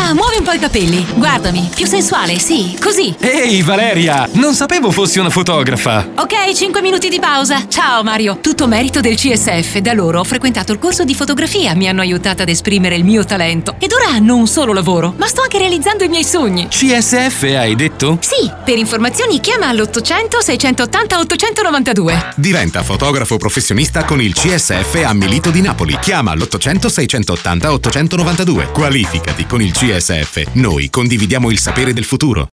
Ah, muovi un po' i capelli. Guardami, più sensuale, sì, così. Ehi Valeria, non sapevo fossi una fotografa. Ok, 5 minuti di pausa. Ciao Mario. Tutto merito del CSF. Da loro ho frequentato il corso di fotografia. Mi hanno aiutata ad esprimere il mio talento. Ed ora hanno un solo lavoro, ma sto anche realizzando i miei sogni. CSF hai detto? Sì, per informazioni chiama all'800 680 892. Diventa fotografo professionista con il CSF a Milito di Napoli. Chiama all'800 680 892. Qualificati con il CSF. Noi condividiamo il sapere del futuro.